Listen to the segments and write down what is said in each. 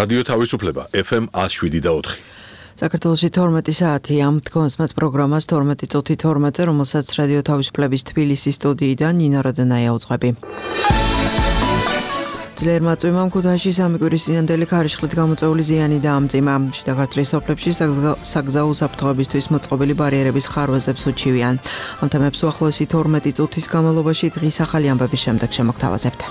რადიო თავისუფლება FM 107.4. საქართველოში 12 საათია. თქვენს მათ პროგრამას 12 წუთი 12-ზე, რომელსაც რადიო თავისუფლების თბილისის სტუდიიდან ნინა როდენაია უძღვები. ძლიერმა წვიმამ ქუთაისში სამი კვირის წინანდელი ქარიშხლით გამოწვეული ზიანი დაამწიმა. შიდა ქართლის სოფლებში საგზაო უსაფრთხოებისთვის მოწყობილი ბარიერების ხარვეზებს უჩივიან. ამ თემებს უახლოესი 12 წუთის განმავლობაში დღის ახალი ამბების შემდეგ შემოგთავაზებთ.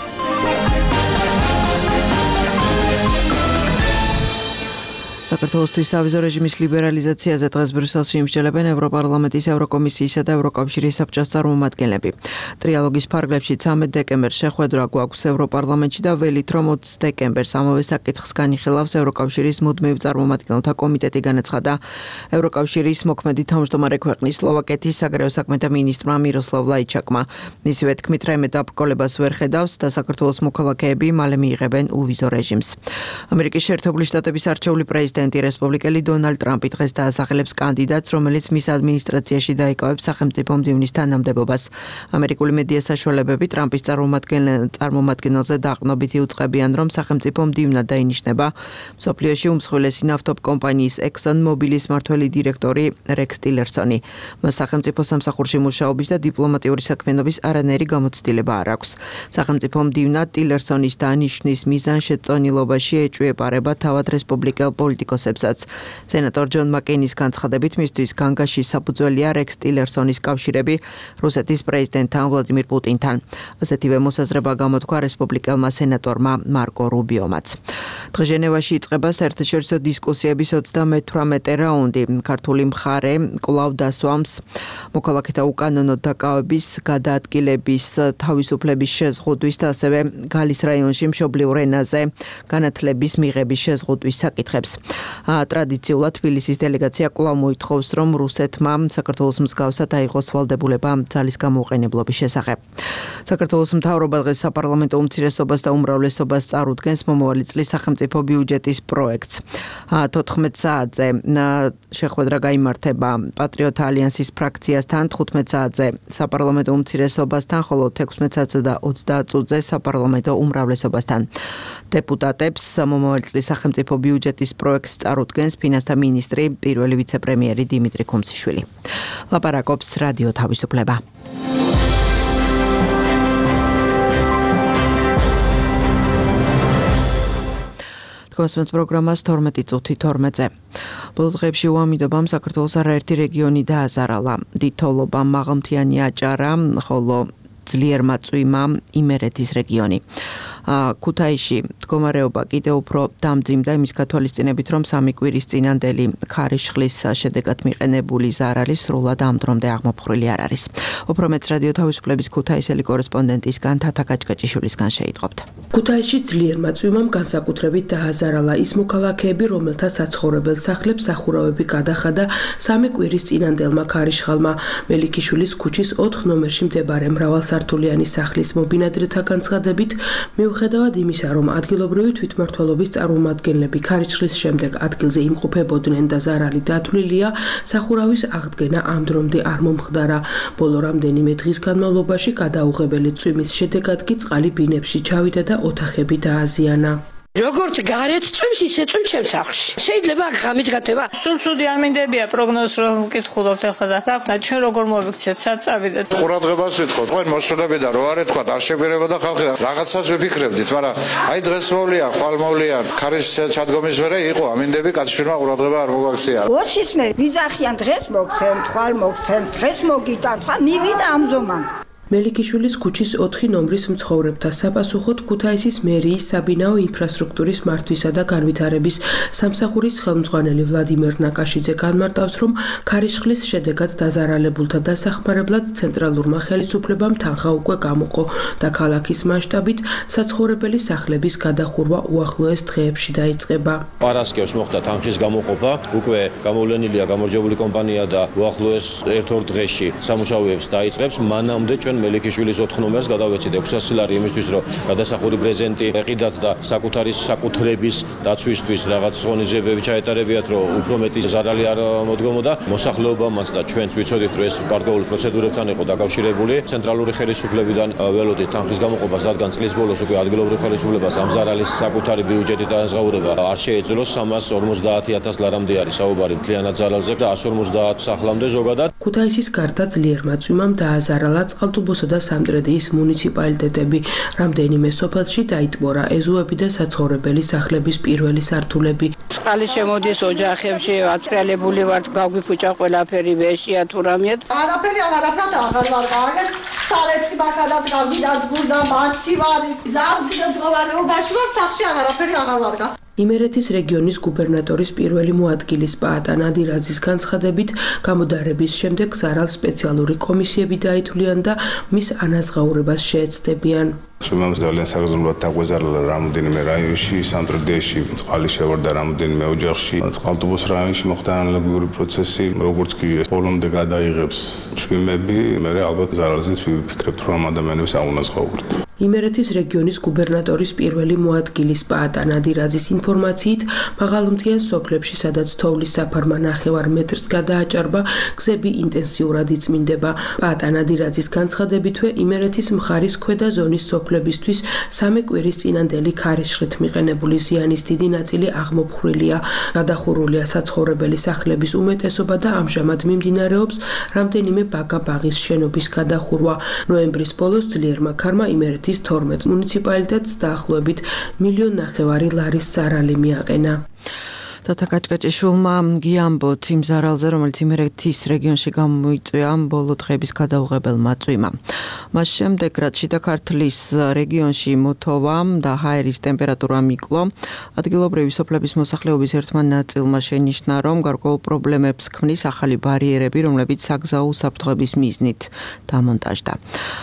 საქართველოსთვის სავიზო რეჟიმის ლიბერალიზაციაზე დღეს ბრიუსელში იმსჯელებენ ევროპარლამენტის, ევროკომისიისა და ევროკავშირის საბჭოს წარმომადგენლები. ტრიალოგის ფარგლებში 13 დეკემბერს შეხვედრა გვაქვს ევროპარლამენტში და ველით, რომ 20 დეკემბერს ამავე საკითხს განიხილავს ევროკავშირის მუდმივ წარმომადგენელთა კომიტეტი, განაცხადა ევროკავშირის მოქმედი თავმჯდომარე ქვეყნის სლოვაკეთის საგარეო საქმეთა მინისტრმა მიროსლავ ლაიჩაკმა. მისივე თქმით, რაიმე დაბრკოლებას ვერ ხედავს და საქართველოს მოქალაქეები მალე მიიღებენ უვიზო რეჟიმს. ამერიკის შეერთებული შტატების არჩეული პრეზიდენტი რესპუბლიკელი დონალდ ტრამპი დღეს დაასახელებს კანდიდატს, რომელიც მის ადმინისტრაციაში დაიკავებს სახელმწიფო მდივნის თანამდებობას. ამერიკული მედია საშუალებები ტრამპის წარმომადგენელზე დაყრდნობით იუწყებიან, რომ სახელმწიფო მდივნად დაინიშნება მსოფლიოში უმსხვილესი ნავთობკომპანიის ExxonMobilis მმართველი დირექტორი რექს ტილერსონი. მას სახელმწიფო სამსახურში მუშაობის და დიპლომატიური საქმიანობის არანაირი გამოცდილება არ აქვს. სახელმწიფო მდივნად ტილერსონის დანიშვნის მიზანშეწონილობაში ეჭვიეპარება თავად რესპუბლიკელ პოლიტიკოსებსაც. სენატორ ჯონ მაკეინის განცხადებით, მისთვის განგაში საფუძველია რექს ტილერსონის კავშირები რუსეთის პრეზიდენტთან ვლადიმირ პუტინთან. ასეთივე მოსაზრება გამოთქვა რესპუბლიკელმა სენატორმა მარკო რუბიომაც. დღეს ჟენევაში იწყება საერთაშორისო დისკუსიების 38 რაუნდი. ქართული მხარე კვლავ დასვამს მოქალაქეთა უკანონო დაკავების, გადაადგილების, თავისუფლების შეზღუდვის და ასევე გალის რაიონში მშობლიურ ენაზე განათლების მიღების შეზღუდვის საკითხებს. ტრადიციულად თბილისის დელეგაცია კვლავ მოითხოვს, რომ რუსეთმა საქართველოს მსგავსად აიღოს ვალდებულება ძალის გამოუყენებლობის შესახებ. საქართველოს მთავრობა დღეს საპარლამენტო უმცირესობას და უმრავლესობას წარუდგენს მომავალი წლის სახელმწიფო ბიუჯეტის პროექტს. 14 საათზე შეხვედრა გაიმართება პატრიოტთა ალიანსის ფრაქციასთან, 15 საათზე საპარლამენტო უმცირესობასთან, ხოლო 16 საათზე და 30 წუთზე საპარლამენტო უმრავლესობასთან. დეპუტატებს მომავალი წლის სახელმწიფო ბიუჯეტის პროექტს წარუდგენს ფინანსთა მინისტრი, პირველი ვიცე-პრემიერი დიმიტრი ქუმციშვილი. ლაპარაკობს რადიო თავისუფლება. თქვენს პროგრამას 12 წუთი 12-ზე. ბოლო დღეებში უამიდობამ საქართველოს არაერთი რეგიონი დააზარალა. დიდთოვლობამ მაღალმთიანი აჭარა, ხოლო ძლიერმა წვიმამ იმერეთის რეგიონი. ქუთაისში მდგომარეობა კიდევ უფრო დამძიმდა იმის გათვალისწინებით, რომ სამი კვირის წინანდელი ქარიშხლის შედეგად მიყენებული ზარალი სრულად ამ დრომდე აღმოფხვრილი არ არის. უფრო მეც რადიო თავისუფლების ქუთაისელი კორესპონდენტისგან თათა გაჭკაჭიშვილისგან შეიტყობთ. ქუთაისში ძლიერმა წვიმამ განსაკუთრებით დააზარალა ის მოქალაქეები, რომელთა საცხოვრებელ სახლებს სახურავები გადახადა სამი კვირის წინანდელმა ქარიშხალმა. მელიქიშვილის ქუჩის 4 ნომერში მდებარე მრავალსართულიანი სახლის მობინადრეთა განცხადებით, მიუხედავად იმისა, რომ ადგილობრივი თვითმმართველობის წარმომადგენლები ქარიშხლის შემდეგ ადგილზე იმყოფებოდნენ და ზარალი დათვლილია, სახურავის აღდგენა ამ დრომდე არ მომხდარა. ბოლო რამდენიმე დღის განმავლობაში გადაუღებელი წვიმის შედეგად კი წყალი ბინებში ჩავიდა და ოთახები დააზიანა. როგორც გარეთ წვიმს, ისე წვიმს ჩემს სახლში. შეიძლება აქ ღამით გათება. სულ ცუდი არ მინდებია პროგნოზს რომ ვკითხულობთ ახლა და რა ვქნა ჩვენ როგორ მოვიქცეთ საწავიდეთ. ყურადღებას ვითხოვთ, თქვენ მოსულები და რო არ ეთქვა, არ შეგვირებოდა ხალხი რაღაცას ვიფიქრებდით, მაგრამ აი დღეს მოვლიან, ხვალ მოვლიან, ქარის ჩადგომის ვერა იყო, ამინდები კაცშვილმა ყურადღება არ მოგაქცია. ოცის მე ვიძახიან დღეს მოგცემ, ხვალ მოგცემ, დღეს მოგიტან, ხა მივიდა ამზომან. მელიქიშვილის ქუჩის 4 ნომრის მცხოვრებთა საპასუხოდ ქუთაისის მერიის საბინაო ინფრასტრუქტურის მართვისა და განვითარების სამსახურის ხელმძღვანელი ვლადიმერ ნაკაშიძე განმარტავს, რომ ქარიშხლის შედეგად დაზარალებულთა დასახმარებლად ცენტრალურმა ხელისუფლებამ თანხა უკვე გამოყო და ქალაქის მასშტაბით საცხოვრებელი სახლების გადახურვა უახლოეს დღეებში დაიწყება. პარასკევს მოხდა თანხის გამოყოფა, უკვე გამოვლენილია გამარჯვებული კომპანია და უახლოეს ერთ-ორ დღეში სამუშაოებს დაიწყებს. მანამდე ჩვენ მელიქიშვილის 4 ნომერს გადავეცით 600 ლარი იმისთვის, რომ გადასახური პრეზენტი ეყიდათ და საკუთარი საკუთრების დაცვისთვის რაღაც ღონისძიებები ჩაეტარებიათ, რომ უფრო მეტი ზარალი არ მოდგომოდა მოსახლეობამაც და ჩვენც ვიცოდით, რომ ეს გარკვეულ პროცედურებთან იყო დაკავშირებული. ცენტრალური ხელისუფლებიდან ველოდით თანხის გამოყოფას, რადგან წლის ბოლოს უკვე ადგილობრივ ხელისუფლებას ამ ზარალის საკუთარი ბიუჯეტი დააზღაურება არ შეეძლოს. 350,000 ლარამდე არის საუბარი მთლიანად ზარალზე და 150 სახლამდე ზოგადად. ქუთაისის გარდა ძლიერ მაწვიმამ დააზარალა წყალტუბოსა და სამტრედიის მუნიციპალიტეტები. რამდენიმე სოფელში დაიტბორა ეზოები და საცხოვრებელი სახლების პირველი სართულები. წყალი შემოდის ოჯახებში, აცრიალებული ვართ, გაგვიფუჭა ყველაფერი, ვეშია თუ რამეა. არაფერი აღარ ვარ გააგეთ. სალეცი ბაქადაც გავიდადგურდა, მაცი ვარ, ზამძიმე მდგომარეობაში ვარ, სახში არაფერი აღარ ვარ გა. იმერეთის რეგიონის გუბერნატორის პირველი მოადგილის პაატა ნადირაძის განცხადებით, გამოდარების შემდეგ ზარალს სპეციალური კომისიები დაითვლიან და მის ანაზღაურებას შეეცდებიან. Წვიმამ ძალიან საგრძნობლად დაგვეზარალა რამოდენიმე რაიონში, სამტრედიაში წყალი შევარდა რამოდენიმე ოჯახში, წყალტუბოს რაიონში მოხდა ანალოგიური პროცესი, როგორც კი ბოლომდე გადაიღებს წვიმები, მე ალბათ ზარალზეც ვიფიქრებთ, რომ ამ ადამიანებს აუნაზღაურებთ. იმერეთის რეგიონის გუბერნატორის პირველი მოადგილის პაატა ნადირაძის ინფორმაციით, მაღალმთიან სოფლებში, სადაც თოვლის საფარმა 9 მეტრს გადააჭარბა, გზები ინტენსიურად იწმინდება. პაატა ნადირაძის განცხადებითვე, იმერეთის მხარის ქვედა ზონის სოფლებისთვის 3 კვირის წინანდელი ქარიშხლით მიყენებული ზიანის დიდი ნაწილი აღმოფხვრილია. გადახურულია საცხოვრებელი სახლების უმეტესობა და ამჟამად მიმდინარეობს რამდენიმე ბაგა-ბაღის შენობის გადახურვა. ნოემბრის ბოლოს ძლიერმა ქარმა იმერეთის 12 მუნიციპალიტეტს დაახლოებით 1,5 მილიონ ლარის ზარალი მიაყენა. Tata Kaczkaczishulma გიამბოთ იმ ზარალზე, რომელიც იმერეთის რეგიონში გამოიწვია ბოლო დღეების გადაუღებელმა წვიმმა. მას შემდეგ, რაც შიდა ქართლის რეგიონში მოთოვამ და ჰაერის ტემპერატურამ იკლო, ადგილობრივი სოფლების მოსახლეობის ერთმა ნაწილმა შენიშნა, რომ გარკვეულ პრობლემებს ქმნის ახალი ბარიერები, რომლებიც საგზაო უსაფრთხოების მიზნით დამონტაჟდა.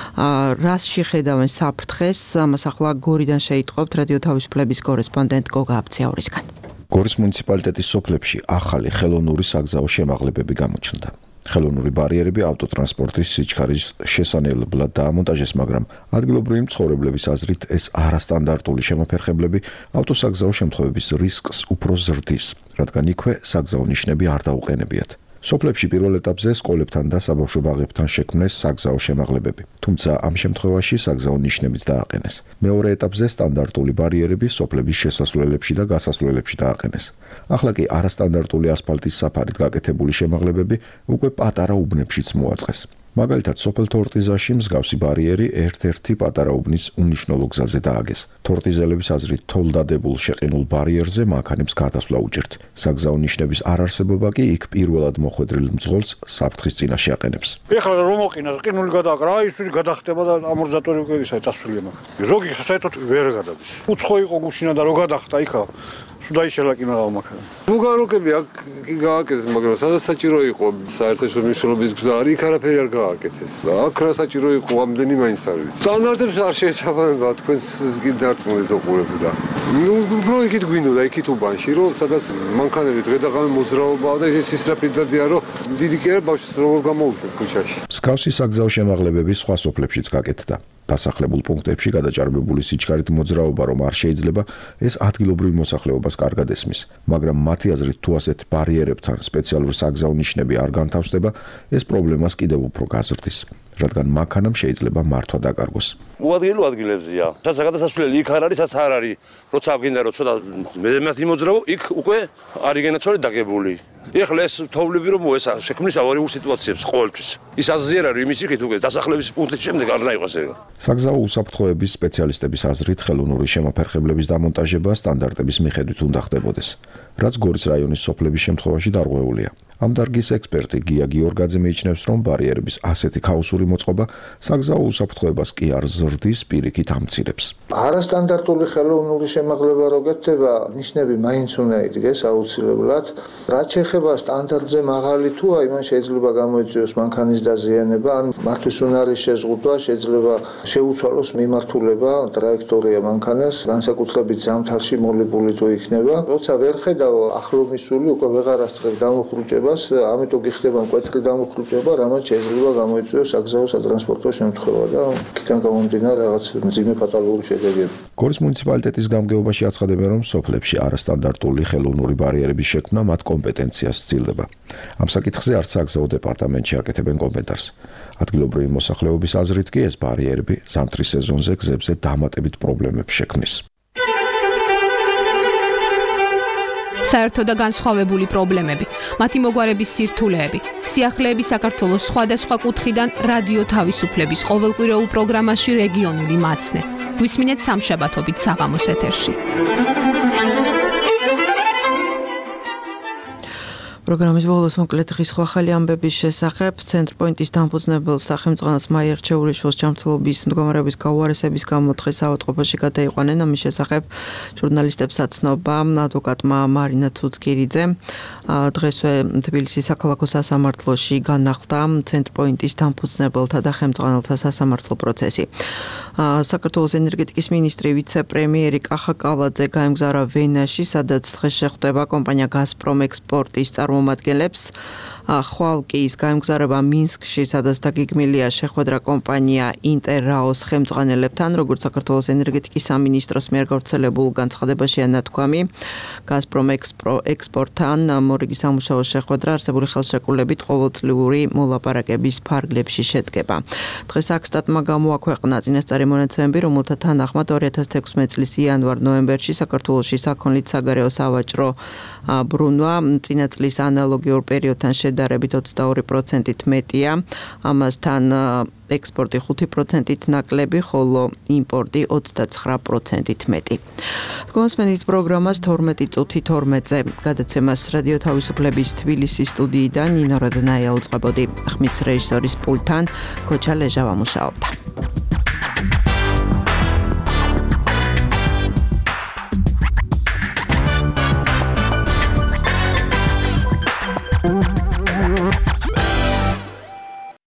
რას შეხედავენ საფრთხეს, ამას ახლა გორიდან შეიტყობთ რადიო თავისუფლების კორესპონდენტ გოგა აბციაურისგან. გორის მუნიციპალიტეტის სოფლებში ახალი ხელოვნური საგზაო შემაღლებები გამოჩნდა. ხელოვნური ბარიერები ავტოტრანსპორტის სიჩქარის შესანელებლად დაამონტაჟეს, მაგრამ ადგილობრივი მცხოვრებლების აზრით ეს არასტანდარტული შემოფერხებლები ავტოსაგზაო შემთხვევების რისკს უფრო ზრდის, რადგან იქვე საგზაო ნიშნები არ დაუყენებიათ. სოფლებში პირველ ეტაპზე სკოლებთან და საბავშვო ბაღებთან შექმნეს საგზაო შემაღლებები, თუმცა ამ შემთხვევაში საგზაო ნიშნებიც დააყენეს. მეორე ეტაპზე სტანდარტული ბარიერები სოფლების შესასვლელებში და გასასვლელებში დააყენეს. ახლა კი არასტანდარტული ასფალტის საფარით გაკეთებული შემაღლებები უკვე პატარა უბნებშიც მოაწყეს. მაგალითად, სოფელ თორტიზაში მსგავსი ბარიერი ერთ-ერთი პატარა უბნის უნიშნელო გზაზე დააგეს. თორტიზელების აზრით, თოლდადებულ შეყინულ ბარიერზე მანქანებს გადასვლა უჭირთ. საგზაო ნიშნების არარსებობა კი იქ პირველად მოხვედრილ მძღოლს საფრთხის წინაშე აყენებს. ეხლა რომ მოყინას, ყინული გადააკრა, ის გადახტება და ამორტიზატორი უკვე ისაა წასვლილი მაგ. ზოგი საერთოდ ვერ გადადის. უცხო იყო გუშინა და რო გადახტა იქა დაიშალა კი მაგალითად. მოგაროკები აქ გააკეთეს, მაგრამ სადაც საჭირო იყო საერთაშორისო მნიშვნელობის გზა არის, იქ არაფერი არ გააკეთეს. აქ რა საჭირო იყო, ამდენი მაინც არ ვიცი. სტანდარტებს არ შეესაბამება, თქვენს კი დარწმუნდით უყურებთ და. ნუ უფრო იქით გვინდოდა, იქით უბანში, რომ სადაც მანქანები დღე და ღამე მოძრაობაა და ეს ისრაფიდადია, რომ დიდი კი არა ბავშვს როგორ გამოუშვებ ქუჩაში. მსგავსი საგზაო შემაღლებები სხვა სოფლებშიც გაკეთდა. დასახლებულ პუნქტებში გადაჭარბებული სიჩქარით მოძრაობა რომ არ შეიძლება, ეს ადგილობრივ მოსახლეობას კარგად ესმის, მაგრამ მათი აზრით თუ ასეთ ბარიერებთან სპეციალური საგზაო ნიშნები არ განთავსდება, ეს პრობლემას კიდევ უფრო გაზრდის, რადგან მანქანამ შეიძლება მართვა დაკარგოს. უადგილო ადგილებზია. სადაც გადასასვლელი იქ არ არის, სადაც არ არის. როცა გინდა რომ ცოტა მეზემათი მოძრაო, იქ უკვე არის გენაცვალე დაგებული. ეხლა ეს თოვლები რომ მოესა შექმნის ავარიულ სიტუაციებს ყოველთვის. ის აზრია რომ იმის იქით უკვე დასახლების პუნქტის შემდეგ არ დაიყოს ეგ. საგზაო უსაფრთხოების სპეციალისტების აზრით ხელოვნური შემოფერხებლების დამონტაჟება სტანდარტების მიხედვით უნდა ხდებოდეს, რაც გორის რაიონის სოფლების შემთხვევაში დარღვეულია. ამ დარგის ექსპერტი გია გიორგაძე მიიჩნევს, რომ ბარიერების ასეთი ქაოსური მოწყობა საგზაო უსაფრთხოებას კი არ ზრდის, პირიქით ამცირებს. არასტანდარტული ხელოვნური შემაღლება რო გეთება, ნიშნები მაინც უნდა იდგეს აუცილებლად. რაც შეეხება სტანდარტზე მაღალი თუ აი, მან შეიძლება გამოიწვიოს მანქანის დაზიანება, ან მართვის უნარის შეზღუდვა, შეიძლება შეუცვალოს მიმართულება, ტრაექტორია მანქანას, განსაკუთრებით ზამთარში მოლებული თუ იქნება. როცა ვერ ხედავ ახლომისული, უკვე ვეღარ ასწრებ დამოხრუჭება, ამიტომ გიხდება მკვეთრი დამოხრუჭება, რამაც შეიძლება გამოიწვიოს საგზაო საგაზაო სატრანსპორტო შემთხვევა და იქიდან გამომდინარე რაღაც მძიმე ფატალური შედეგები. გორის მუნიციპალიტეტის გამგეობაში აცხადებენ, რომ სოფლებში არასტანდარტული ხელოვნური ბარიერების შექმნა მათ კომპეტენციას სცილდება. ამ საკითხზე არც საგზაო დეპარტამენტში აკეთებენ კომენტარს. ადგილობრივი მოსახლეობის აზრით კი ეს ბარიერები ზამთრის სეზონზე გზებზე დამატებით პრობლემებს შექმნის. საერთო და განსხვავებული პრობლემები, მათი მოგვარების სირთულეები, სიახლეები საქართველოს სხვადასხვა კუთხიდან რადიო თავისუფლების ყოველკვირეულ პროგრამაში რეგიონული მაცნე. გვისმინეთ სამშაბათობით საღამოს ეთერში. პროგრამის ბოლოს მოკლედ სხვა ხალი ამბების შესახებ ცენტრპოინტის დამფუძნებელ სახელმწიფოს მაიერ ჩეურიშვილის ჯანმრთელობის მდგომარეობის გაუარესების გამო დღეს ავადმყოფოში გადაიყვანენ. ამის შესახებ ჟურნალისტებსაც ცნობა ადვოკატმა მარინა ცუცკირიძე. დღესვე თბილისის საქალაქო სასამართლოში განახლდა ცენტრპოინტის დამფუძნებელთა და ხელმძღვანელთა სასამართლო პროცესი. საქართველოს ენერგეტიკის მინისტრი ვიცე-პრემიერი კახა კალაძე გაემგზავრა ვენაში, სადაც დღეს შეხვდება კომპანია გაზპრომ ექსპორტის წარმომადგენლებს. ხვალ კი ის გაემგზავრება მინსკში, სადაც დაგეგმილია შეხვედრა კომპანია ინტერრაოს ხელმძღვანელებთან, როგორც საქართველოს ენერგეტიკის სამინისტროს მიერ გავრცელებულ განცხადებაშია ნათქვამი. გაზპრომ ექსპორტთან მორიგი სამუშაო შეხვედრა არსებული ხელშეკრულებით ყოველწლიური მოლაპარაკების ფარგლებში შედგება. დღეს აკსტატმა გამოაქვეყნა წინასწარი მონაცემები, რომელთა თანახმად 2016 წლის იანვარ-ნოემბერში საქართველოში საქონლით საგარეო სავაჭრო ბრუნვა წინა წლის ანალოგიურ პერიოდთან შედარებით 22%-ით მეტია. ამასთან ექსპორტი 5%-ით ნაკლები, ხოლო იმპორტი 29%-ით მეტი. კონსმენით პროგრამას 12 წუთი 12-ზე გადაცემას რადიო თავისუფლების თბილისის სტუდიიდან ნინო როდნაია უწყებოდი. ხმის რეჟისორის პულტთან ქოჩა ლეჟავა მუშაობდა.